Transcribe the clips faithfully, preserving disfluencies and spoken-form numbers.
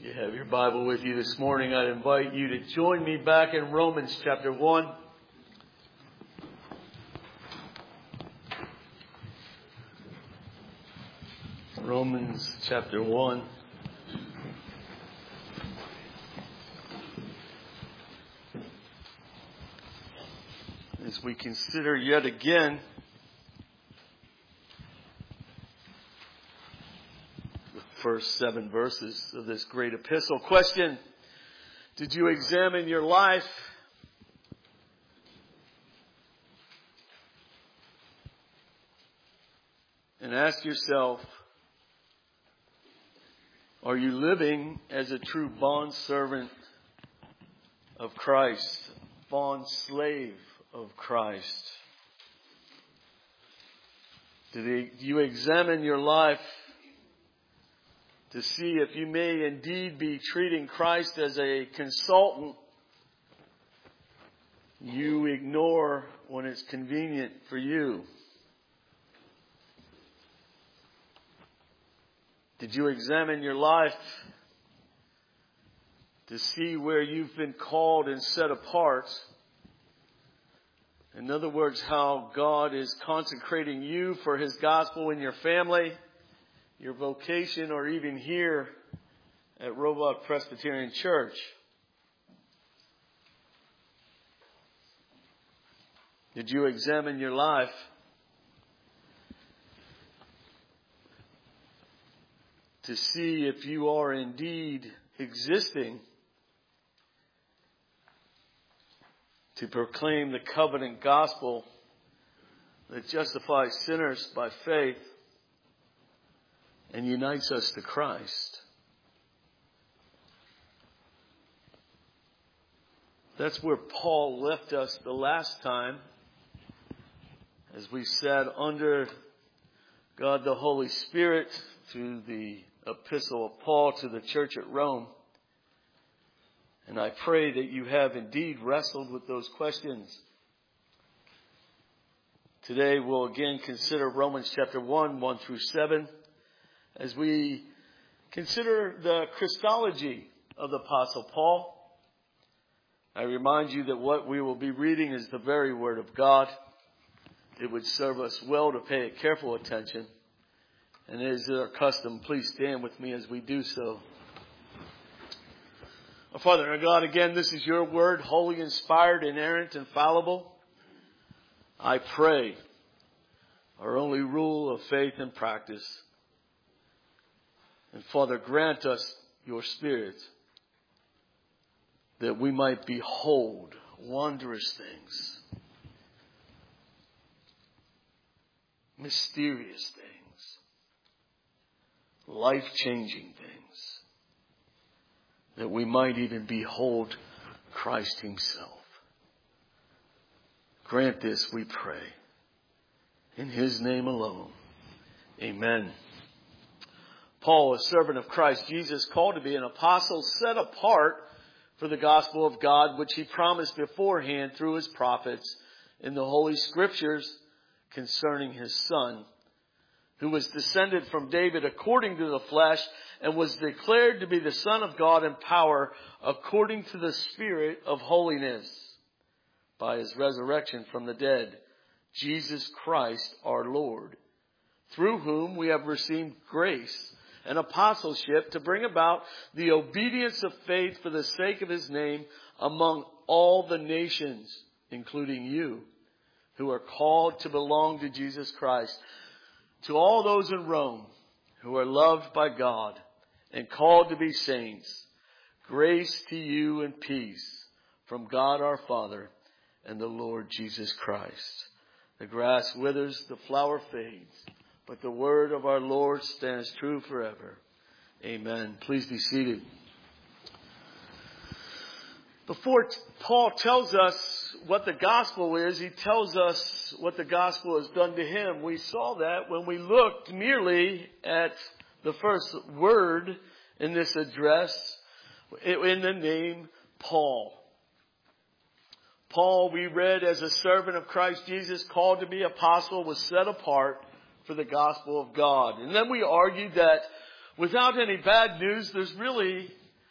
If you have your Bible with you this morning, I invite you to join me back in Romans chapter one. Romans chapter one. As we consider yet again first seven verses of this great epistle. Question: did you examine your life? And ask yourself, are you living as a true bondservant of Christ, bond slave of Christ? Do you examine your life to see if you may indeed be treating Christ as a consultant you ignore when it's convenient for you? Did you examine your life to see where you've been called and set apart? In other words, how God is consecrating you for His gospel in your family, your vocation, or even here at Roebuck Presbyterian Church? Did you examine your life to see if you are indeed existing to proclaim the covenant gospel that justifies sinners by faith and unites us to Christ? That's where Paul left us the last time, as we sat under God the Holy Spirit through the epistle of Paul to the church at Rome. And I pray that you have indeed wrestled with those questions. Today we'll again consider Romans chapter one, one through seven, as we consider the Christology of the Apostle Paul. I remind you that what we will be reading is the very Word of God. It would serve us well to pay careful attention. And as our custom, please stand with me as we do so. Our Father and our God, again, this is your Word, holy, inspired, inerrant, infallible. I pray our only rule of faith and practice. And Father, grant us your Spirit that we might behold wondrous things, mysterious things, life-changing things, that we might even behold Christ Himself. Grant this, we pray, in His name alone. Amen. Paul, a servant of Christ Jesus, called to be an apostle, set apart for the gospel of God, which He promised beforehand through His prophets in the Holy Scriptures concerning His Son, who was descended from David according to the flesh, and was declared to be the Son of God in power according to the Spirit of holiness, by His resurrection from the dead, Jesus Christ our Lord, through whom we have received grace and apostleship to bring about the obedience of faith for the sake of His name among all the nations, including you, who are called to belong to Jesus Christ. To all those in Rome who are loved by God and called to be saints, grace to you and peace from God our Father and the Lord Jesus Christ. The grass withers, the flower fades, but the word of our Lord stands true forever. Amen. Please be seated. Before Paul tells us what the gospel is, he tells us what the gospel has done to him. We saw that when we looked merely at the first word in this address, in the name Paul. Paul, we read, as a servant of Christ Jesus, called to be apostle, was set apart for the gospel of God. And then we argued that without any bad news, there's really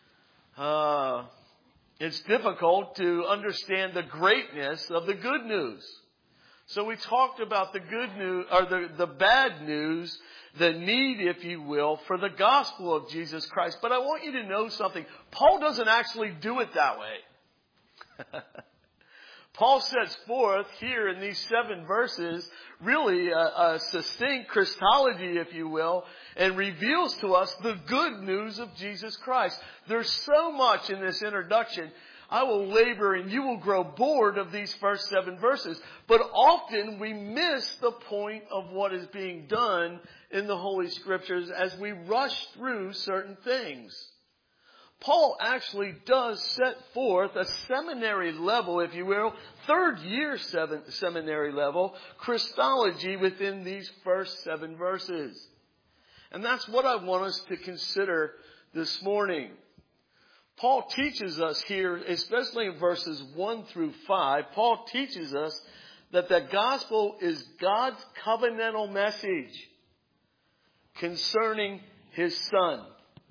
uh, it's difficult to understand the greatness of the good news. So we talked about the good news, or the, the bad news, the need, if you will, for the gospel of Jesus Christ. But I want you to know something. Paul doesn't actually do it that way. Paul sets forth here in these seven verses really a, a succinct Christology, if you will, and reveals to us the good news of Jesus Christ. There's so much in this introduction. I will labor and you will grow bored of these first seven verses. But often we miss the point of what is being done in the Holy Scriptures as we rush through certain things. Paul actually does set forth a seminary level, if you will, third year seven, seminary level, Christology within these first seven verses. And that's what I want us to consider this morning. Paul teaches us here, especially in verses one through five, Paul teaches us that the gospel is God's covenantal message concerning His Son.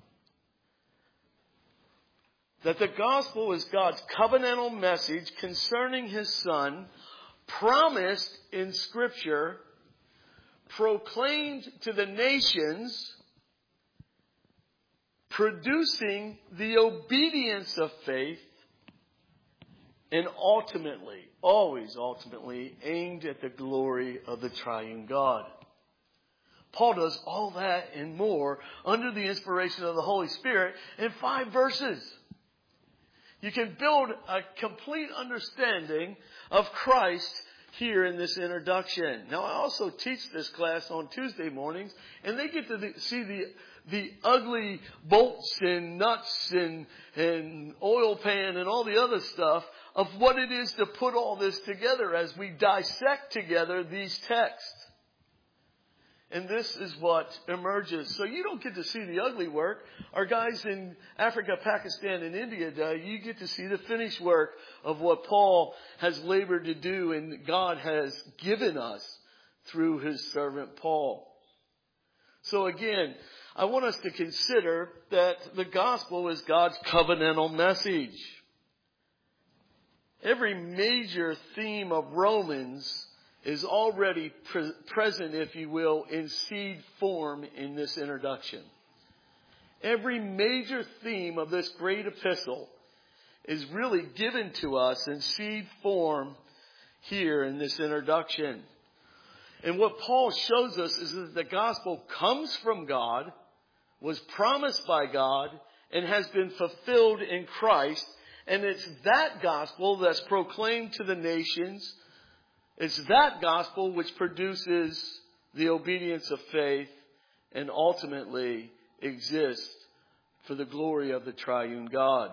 That the gospel is God's covenantal message concerning His Son, promised in Scripture, proclaimed to the nations, producing the obedience of faith, and ultimately, always ultimately, aimed at the glory of the triune God. Paul does all that and more under the inspiration of the Holy Spirit in five verses. You can build a complete understanding of Christ here in this introduction. Now, I also teach this class on Tuesday mornings, and they get to see the the ugly bolts and nuts and, and oil pan and all the other stuff of what it is to put all this together as we dissect together these texts. And this is what emerges. So you don't get to see the ugly work. Our guys in Africa, Pakistan, and India do. You get to see the finished work of what Paul has labored to do and God has given us through His servant Paul. So again, I want us to consider that the gospel is God's covenantal message. Every major theme of Romans is already pre- present, if you will, in seed form in this introduction. Every major theme of this great epistle is really given to us in seed form here in this introduction. And what Paul shows us is that the gospel comes from God, was promised by God, and has been fulfilled in Christ. And it's that gospel that's proclaimed to the nations. It's that gospel which produces the obedience of faith and ultimately exists for the glory of the triune God.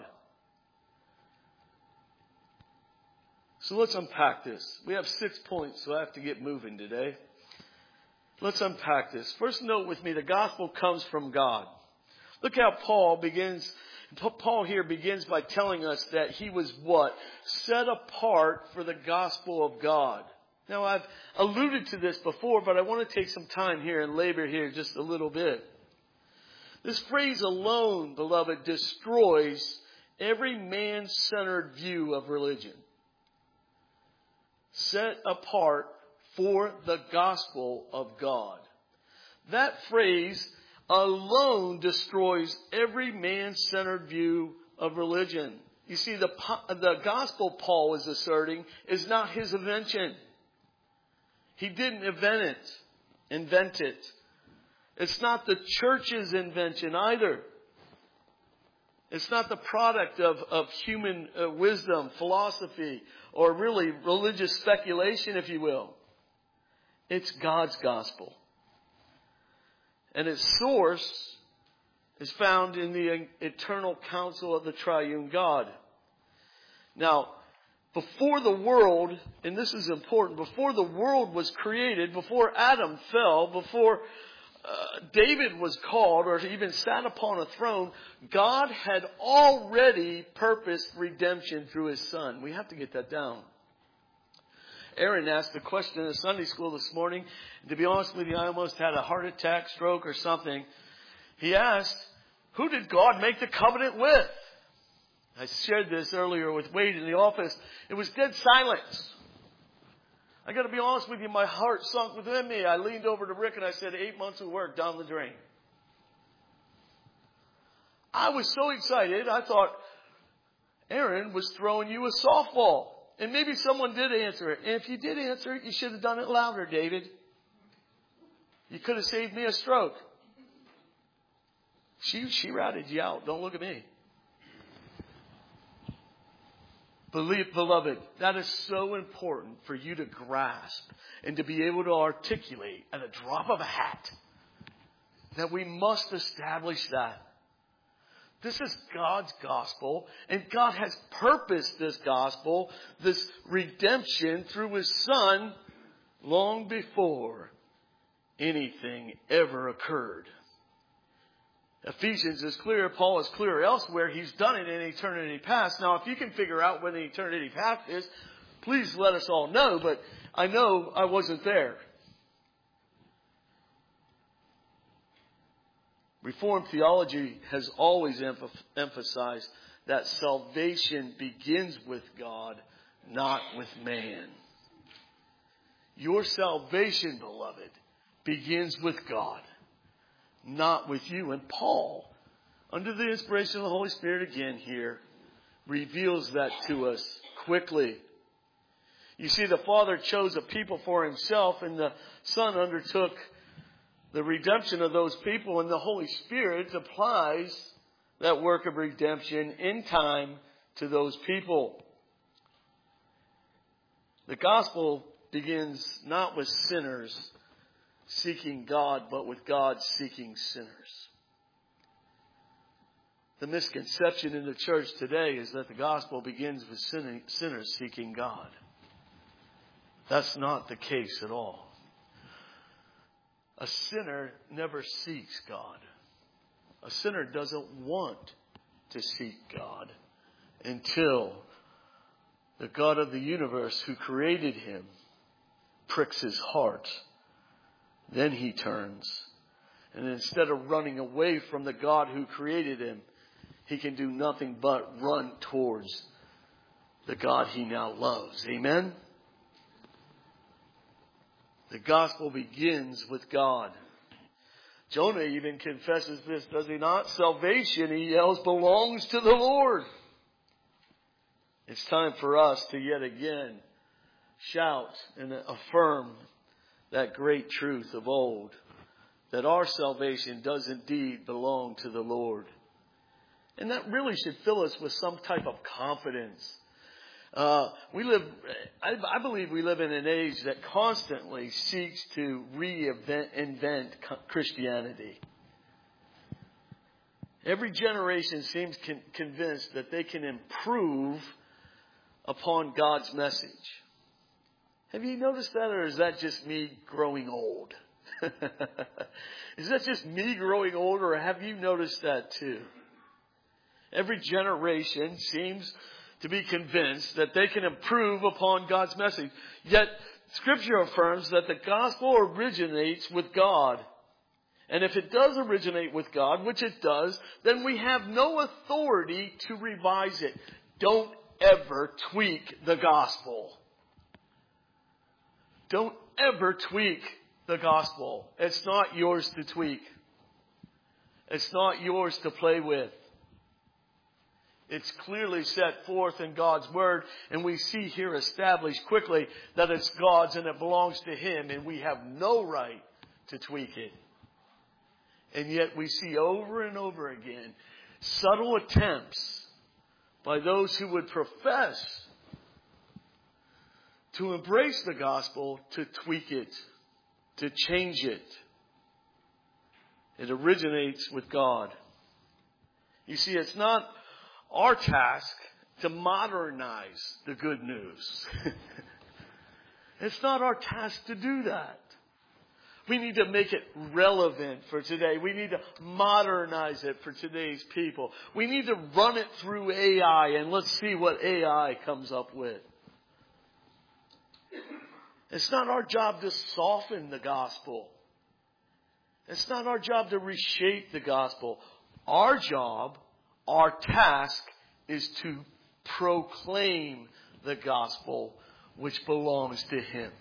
So let's unpack this. We have six points, so I have to get moving today. Let's unpack this. First, note with me, the gospel comes from God. Look how Paul begins. Paul here begins by telling us that he was what? Set apart for the gospel of God. Now, I've alluded to this before, but I want to take some time here and labor here just a little bit. This phrase alone, beloved, destroys every man-centered view of religion. Set apart for the gospel of God. That phrase alone destroys every man-centered view of religion. You see, the, the gospel Paul is asserting is not his invention. He didn't invent it. Invent it. It's not the church's invention either. It's not the product of, of human uh, wisdom, philosophy, or really religious speculation, if you will. It's God's gospel. And its source is found in the eternal counsel of the triune God. Now, before the world, and this is important, before the world was created, before Adam fell, before uh, David was called or even sat upon a throne, God had already purposed redemption through His Son. We have to get that down. Aaron asked a question in Sunday school this morning. To be honest with you, I almost had a heart attack, stroke, or something. He asked, who did God make the covenant with? I shared this earlier with Wade in the office. It was dead silence. I got to be honest with you, my heart sunk within me. I leaned over to Rick and I said, eight months of work down the drain. I was so excited, I thought Aaron was throwing you a softball. And maybe someone did answer it. And if you did answer it, you should have done it louder, David. You could have saved me a stroke. She, she routed you out. Don't look at me. Believe, beloved, that is so important for you to grasp and to be able to articulate at a drop of a hat that we must establish that. This is God's gospel, and God has purposed this gospel, this redemption through His Son long before anything ever occurred. Ephesians is clear. Paul is clear elsewhere. He's done it in eternity past. Now, if you can figure out when the eternity past is, please let us all know. But I know I wasn't there. Reformed theology has always emph- emphasized that salvation begins with God, not with man. Your salvation, beloved, begins with God, not with you. And Paul, under the inspiration of the Holy Spirit again here, reveals that to us quickly. You see, the Father chose a people for Himself, and the Son undertook the redemption of those people, and the Holy Spirit applies that work of redemption in time to those people. The gospel begins not with sinners seeking God, but with God seeking sinners. The misconception in the church today is that the gospel begins with sinners seeking God. That's not the case at all. A sinner never seeks God. A sinner doesn't want to seek God until the God of the universe who created him pricks his heart. Then he turns. And instead of running away from the God who created him, he can do nothing but run towards the God he now loves. Amen? The gospel begins with God. Jonah even confesses this, does he not? Salvation, he yells, belongs to the Lord. It's time for us to yet again shout and affirm that great truth of old, that our salvation does indeed belong to the Lord. And that really should fill us with some type of confidence. Uh, we live, I, I believe we live in an age that constantly seeks to reinvent Christianity. Every generation seems con- convinced that they can improve upon God's message. Have you noticed that, or is that just me growing old? Is that just me growing old, or have you noticed that too? Every generation seems to be convinced that they can improve upon God's message. Yet, Scripture affirms that the gospel originates with God. And if it does originate with God, which it does, then we have no authority to revise it. Don't ever tweak the gospel. Don't ever tweak the gospel. It's not yours to tweak. It's not yours to play with. It's clearly set forth in God's Word, and we see here established quickly that it's God's and it belongs to Him, and we have no right to tweak it. And yet we see over and over again subtle attempts by those who would profess to embrace the gospel to tweak it, to change it. It originates with God. You see, it's not our task to modernize the good news. It's not our task to do that. We need to make it relevant for today. We need to modernize it for today's people. We need to run it through A I, and let's see what A I comes up with. It's not our job to soften the gospel. It's not our job to reshape the gospel. Our job, our task, is to proclaim the gospel which belongs to him.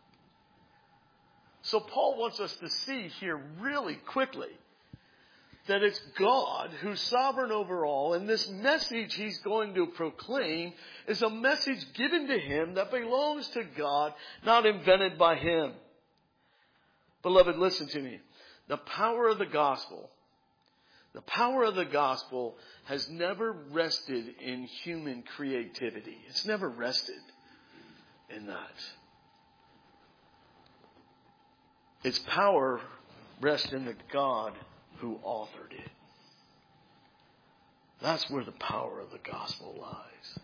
So Paul wants us to see here really quickly that it's God who's sovereign over all, and this message he's going to proclaim is a message given to him that belongs to God, not invented by him. Beloved, listen to me. The power of the gospel, the power of the gospel has never rested in human creativity. It's never rested in that. Its power rests in the God who authored it. That's where the power of the gospel lies.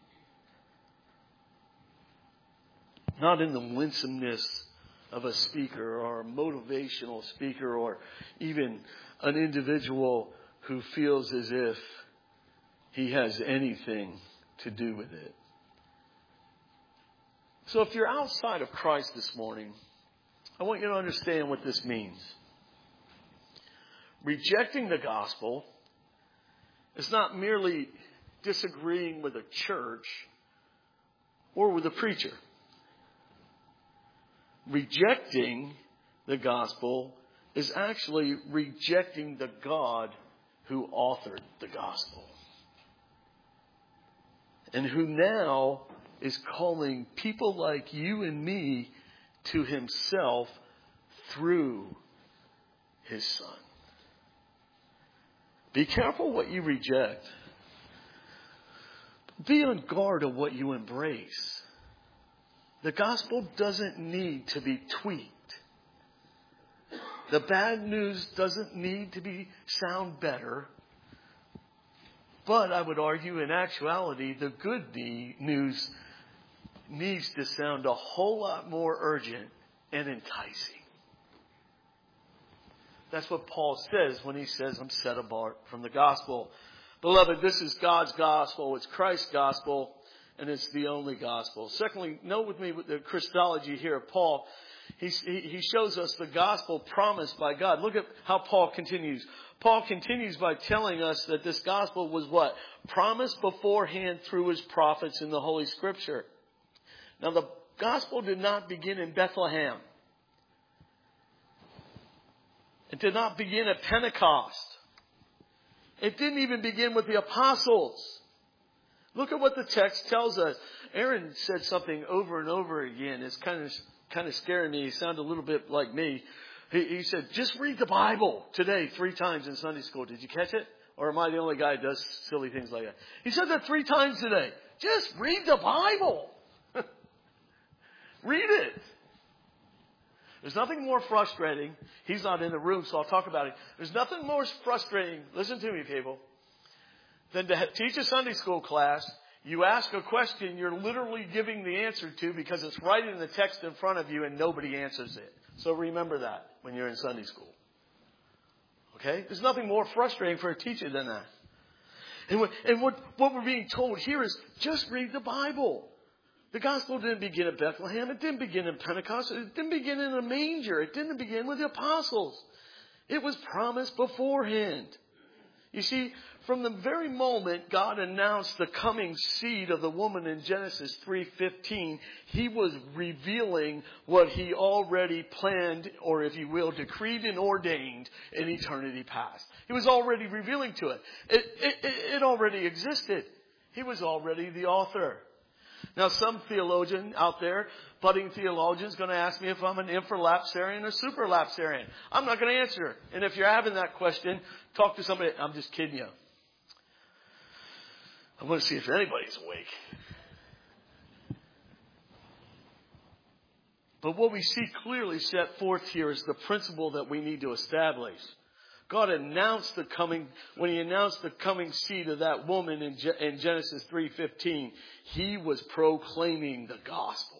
Not in the winsomeness of a speaker or a motivational speaker or even an individual who feels as if he has anything to do with it. So if you're outside of Christ this morning, I want you to understand what this means. Rejecting the gospel is not merely disagreeing with a church or with a preacher. Rejecting the gospel is actually rejecting the God who authored the gospel and who now is calling people like you and me to himself through his Son. Be careful what you reject. Be on guard of what you embrace. The gospel doesn't need to be tweaked. The bad news doesn't need to be sound better. But I would argue in actuality, the good news needs to sound a whole lot more urgent and enticing. That's what Paul says when he says, I'm set apart from the gospel. Beloved, this is God's gospel. It's Christ's gospel, and it's the only gospel. Secondly, note with me the Christology here of Paul. He, he shows us the gospel promised by God. Look at how Paul continues. Paul continues by telling us that this gospel was what? Promised beforehand through his prophets in the Holy Scripture. Now, the gospel did not begin in Bethlehem. It did not begin at Pentecost. It didn't even begin with the apostles. Look at what the text tells us. Aaron said something over and over again. It's kind of kind of scaring me. He sounded a little bit like me. He, he said, just read the Bible today three times in Sunday school. Did you catch it? Or am I the only guy who does silly things like that? He said that three times today. Just read the Bible. Read it. There's nothing more frustrating. He's not in the room, so I'll talk about it. There's nothing more frustrating, listen to me, people, than to teach a Sunday school class. You ask a question you're literally giving the answer to because it's right in the text in front of you and nobody answers it. So remember that when you're in Sunday school. Okay? There's nothing more frustrating for a teacher than that. And what, and what, what we're being told here is just read the Bible. The gospel didn't begin at Bethlehem. It didn't begin in Pentecost. It didn't begin in a manger. It didn't begin with the apostles. It was promised beforehand. You see, from the very moment God announced the coming seed of the woman in Genesis three fifteen, he was revealing what he already planned, or if you will, decreed and ordained in eternity past. He was already revealing to it. It, it, it already existed. He was already the author. Now, some theologian out there, budding theologian, is going to ask me if I'm an infralapsarian or superlapsarian. I'm not going to answer. And if you're having that question, talk to somebody. I'm just kidding you. I want to see if anybody's awake. But what we see clearly set forth here is the principle that we need to establish. God announced the coming, when he announced the coming seed of that woman in, Ge- in Genesis three fifteen, he was proclaiming the gospel.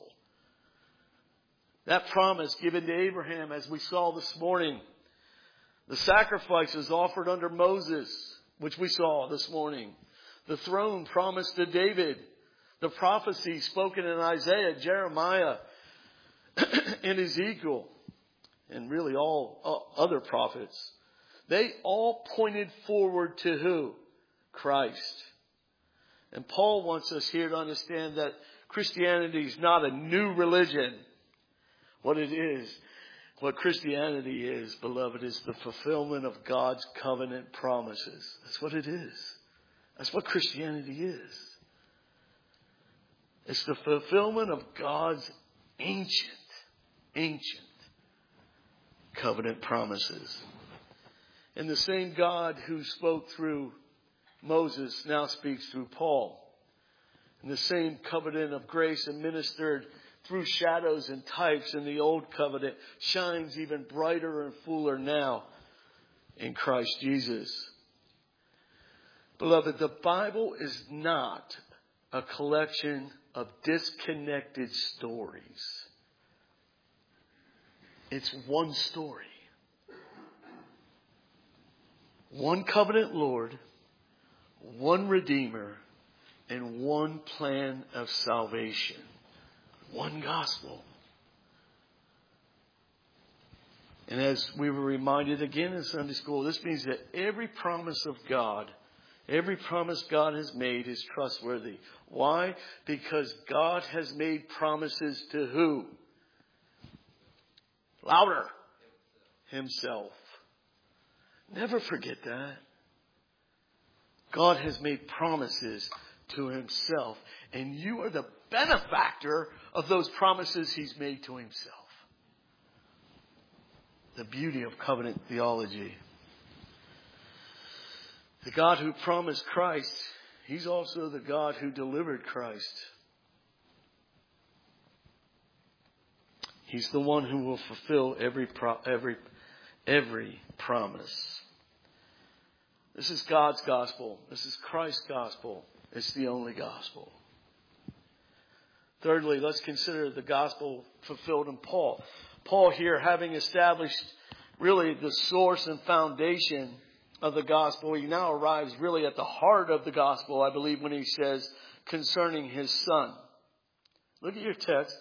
That promise given to Abraham, as we saw this morning, the sacrifices offered under Moses, which we saw this morning, the throne promised to David, the prophecy spoken in Isaiah, Jeremiah, and Ezekiel, and really all other prophets. They all pointed forward to who? Christ. And Paul wants us here to understand that Christianity is not a new religion. What it is, what Christianity is, beloved, is the fulfillment of God's covenant promises. That's what it is. That's what Christianity is. It's the fulfillment of God's ancient, ancient covenant promises. And the same God who spoke through Moses now speaks through Paul. And the same covenant of grace administered through shadows and types in the old covenant shines even brighter and fuller now in Christ Jesus. Beloved, the Bible is not a collection of disconnected stories. It's one story. One covenant Lord, one Redeemer, and one plan of salvation. One gospel. And as we were reminded again in Sunday school, this means that every promise of God, every promise God has made is trustworthy. Why? Because God has made promises to who? Louder. Himself. Never forget that. God has made promises to Himself. And you are the benefactor of those promises He's made to Himself. The beauty of covenant theology. The God who promised Christ, He's also the God who delivered Christ. He's the one who will fulfill every pro- every every promise. This is God's gospel. This is Christ's gospel. It's the only gospel. Thirdly, let's consider the gospel fulfilled in Paul. Paul here, having established really the source and foundation of the gospel, he now arrives really at the heart of the gospel, I believe, when he says concerning his son. Look at your text.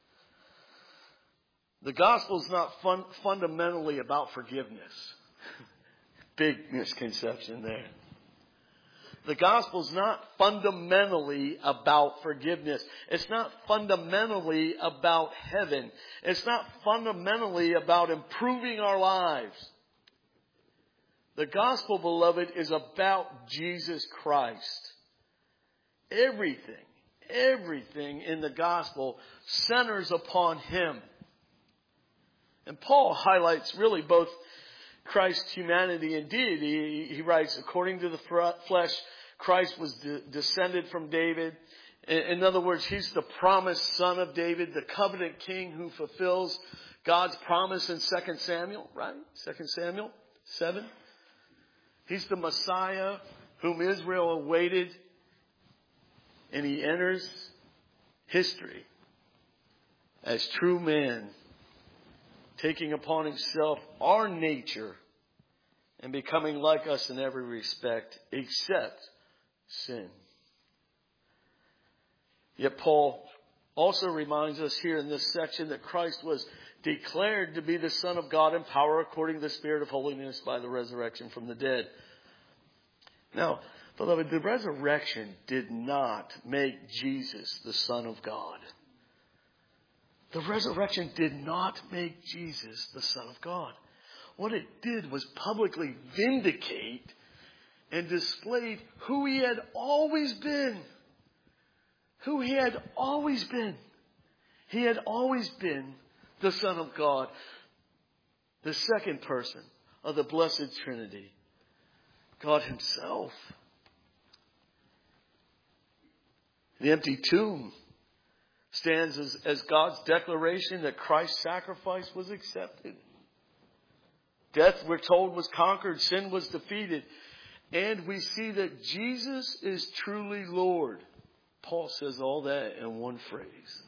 The gospel is not fun, fundamentally about forgiveness. Big misconception there. The gospel is not fundamentally about forgiveness. It's not fundamentally about heaven. It's not fundamentally about improving our lives. The gospel, beloved, is about Jesus Christ. Everything, everything in the gospel centers upon Him. And Paul highlights really both Christ's humanity and deity. He writes, according to the flesh, Christ was de- descended from David. In other words, He's the promised son of David, the covenant king who fulfills God's promise in Second Samuel, right? Second Samuel seven. He's the Messiah whom Israel awaited. And He enters history as true man, taking upon Himself our nature and becoming like us in every respect except sin. Yet Paul also reminds us here in this section that Christ was declared to be the Son of God in power according to the Spirit of holiness by the resurrection from the dead. Now, beloved, the resurrection did not make Jesus the Son of God. The resurrection did not make Jesus the Son of God. What it did was publicly vindicate and displayed who He had always been. Who He had always been. He had always been the Son of God, the second person of the Blessed Trinity, God Himself. The empty tomb stands as, as God's declaration that Christ's sacrifice was accepted. Death, we're told, was conquered. Sin was defeated. And we see that Jesus is truly Lord. Paul says all that in one phrase.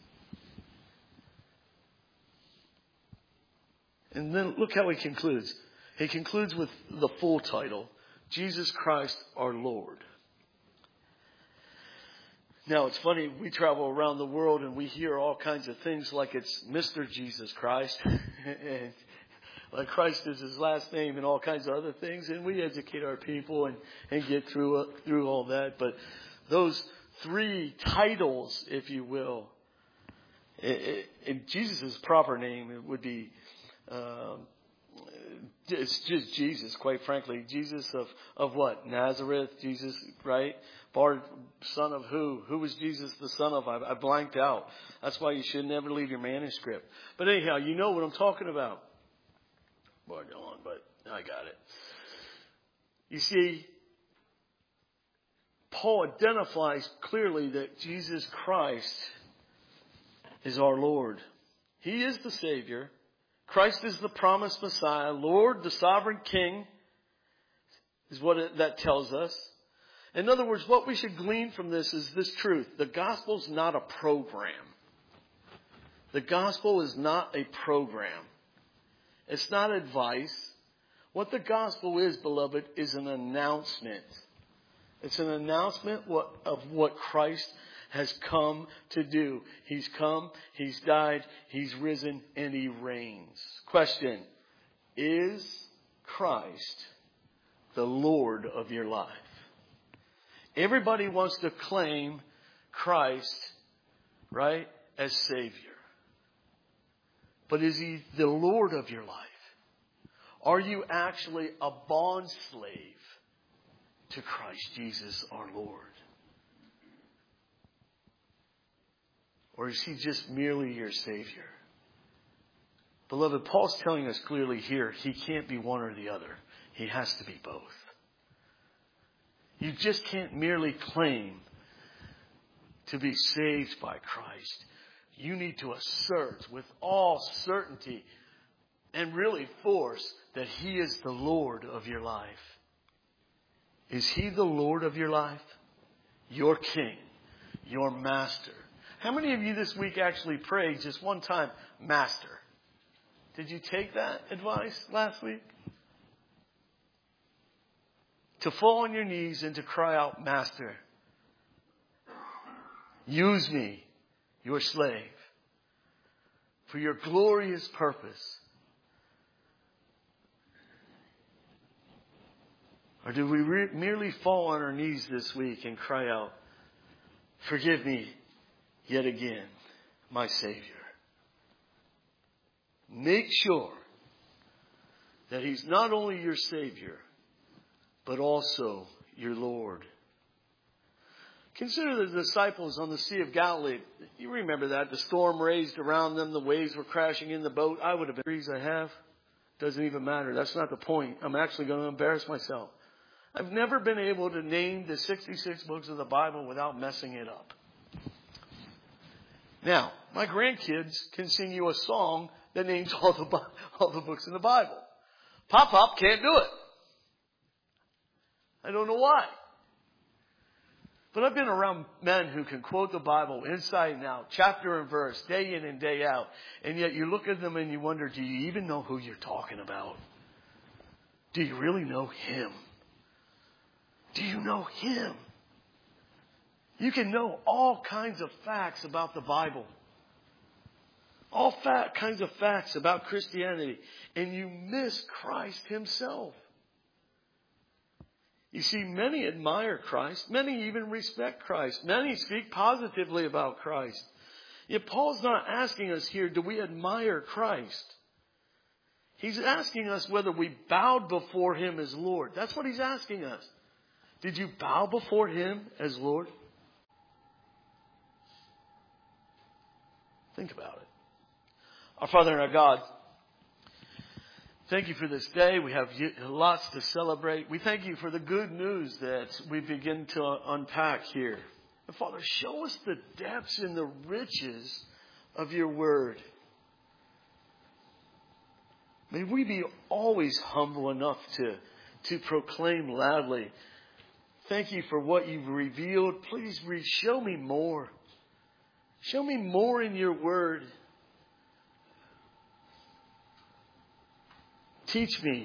And then look how he concludes. He concludes with the full title, Jesus Christ our Lord. Now, it's funny, we travel around the world and we hear all kinds of things like it's Mister Jesus Christ. And like Christ is His last name and all kinds of other things. And we educate our people and, and get through uh, through all that. But those three titles, if you will. In Jesus' proper name, it would be, um, it's just Jesus, quite frankly. Jesus of, of what? Nazareth, Jesus, right? Bar, son of who? Who was Jesus the son of? I, I blanked out. That's why you should never leave your manuscript. But anyhow, you know what I'm talking about. Boy, go on, but I got it. You see, Paul identifies clearly that Jesus Christ is our Lord. He is the Savior. Christ is the promised Messiah. Lord, the sovereign King, is what it, that tells us. In other words, what we should glean from this is this truth. The gospel is not a program. The gospel is not a program. It's not advice. What the gospel is, beloved, is an announcement. It's an announcement of what Christ has come to do. He's come, He's died, He's risen, and He reigns. Question: is Christ the Lord of your life? Everybody wants to claim Christ, right, as Savior. But is He the Lord of your life? Are you actually a bond slave to Christ Jesus our Lord? Or is He just merely your Savior? Beloved, Paul's telling us clearly here, He can't be one or the other. He has to be both. You just can't merely claim to be saved by Christ. You need to assert with all certainty and really force that He is the Lord of your life. Is He the Lord of your life? Your King, your Master. How many of you this week actually prayed just one time, Master? Did you take that advice last week? To fall on your knees and to cry out, Master, use me, your slave, for your glorious purpose. Or do we re- merely fall on our knees this week and cry out, forgive me yet again, my Savior? Make sure that He's not only your Savior, but also your Lord. Consider the disciples on the Sea of Galilee. You remember that. The storm raged around them. The waves were crashing in the boat. I would have been degrees I have. Doesn't even matter. That's not the point. I'm actually going to embarrass myself. I've never been able to name the sixty-six books of the Bible without messing it up. Now, my grandkids can sing you a song that names all the, all the books in the Bible. Pop-Pop can't do it. I don't know why. But I've been around men who can quote the Bible inside and out, chapter and verse, day in and day out. And yet you look at them and you wonder, do you even know who you're talking about? Do you really know Him? Do you know Him? You can know all kinds of facts about the Bible. All fa- kinds of facts about Christianity. And you miss Christ Himself. You see, many admire Christ. Many even respect Christ. Many speak positively about Christ. Yet Paul's not asking us here, do we admire Christ? He's asking us whether we bowed before Him as Lord. That's what He's asking us. Did you bow before Him as Lord? Think about it. Our Father and our God, thank You for this day. We have lots to celebrate. We thank You for the good news that we begin to unpack here. And Father, show us the depths and the riches of Your word. May we be always humble enough to, to proclaim loudly, thank You for what You've revealed. Please re- show me more. Show me more in Your word. Teach me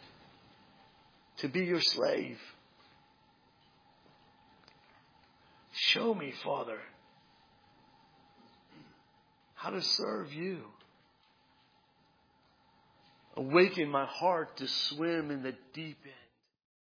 to be Your slave. Show me, Father, how to serve You. Awaken my heart to swim in the deep end.